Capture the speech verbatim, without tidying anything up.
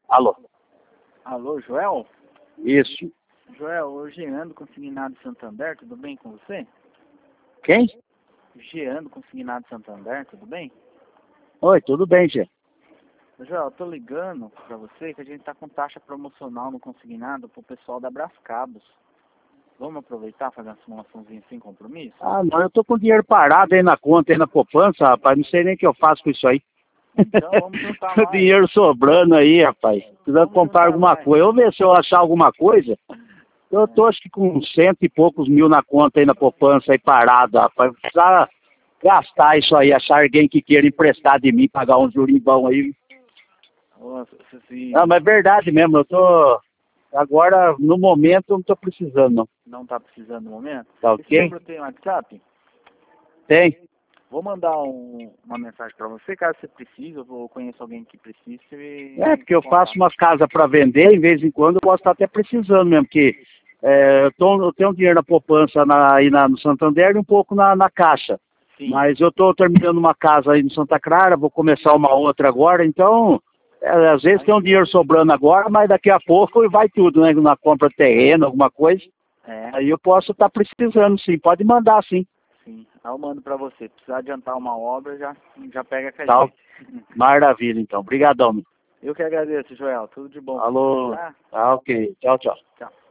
Alô? Alô, Joel? Isso. Joel, o Jean do Consignado Santander, tudo bem com você? Quem? Jean do Consignado Santander, tudo bem? Oi, tudo bem, Gê? Joel, eu tô ligando pra você que a gente tá com taxa promocional no consignado pro pessoal da Brascabos. Vamos aproveitar e fazer uma simulaçãozinha sem compromisso? Ah, não, eu tô com dinheiro parado aí na conta, aí na poupança, rapaz, não sei nem o que eu faço com isso aí. Então vamos juntar mais. Dinheiro sobrando aí, rapaz. Precisando comprar alguma mais. coisa. Eu vou ver se eu achar alguma coisa. Eu tô acho que com cento e poucos mil na conta aí na poupança aí parado, rapaz. Vou precisar gastar isso aí, achar alguém que queira emprestar de mim, pagar um jurinho bom aí. Nossa, se... Não, mas é verdade mesmo, eu tô... Agora, no momento, eu não tô precisando, não. Não tá precisando no momento? Tá Esse ok? número tem WhatsApp? Tem. Vou mandar um, uma mensagem pra você, caso você precise, ou eu conheço alguém que precise. Você... É, porque eu faço umas casas para vender, em vez em quando eu posso estar até precisando mesmo, porque é, eu, tô, eu tenho dinheiro na poupança na, aí na, no Santander e um pouco na, na Caixa. Sim. Mas eu estou terminando uma casa aí no Santa Clara, vou começar uma outra agora, então, é, às vezes tem um dinheiro sobrando agora, mas daqui a pouco vai tudo, né? Na compra de terreno, alguma coisa. É. Aí eu posso estar precisando, sim, pode mandar, sim. Sim, aí eu mando pra você. Precisar adiantar uma obra, já, já pega com a Tá, gente. maravilha, então. Obrigadão. Eu que agradeço, Joel. Tudo de bom. Alô, Tá? tá ok. Tchau, tchau. Tchau.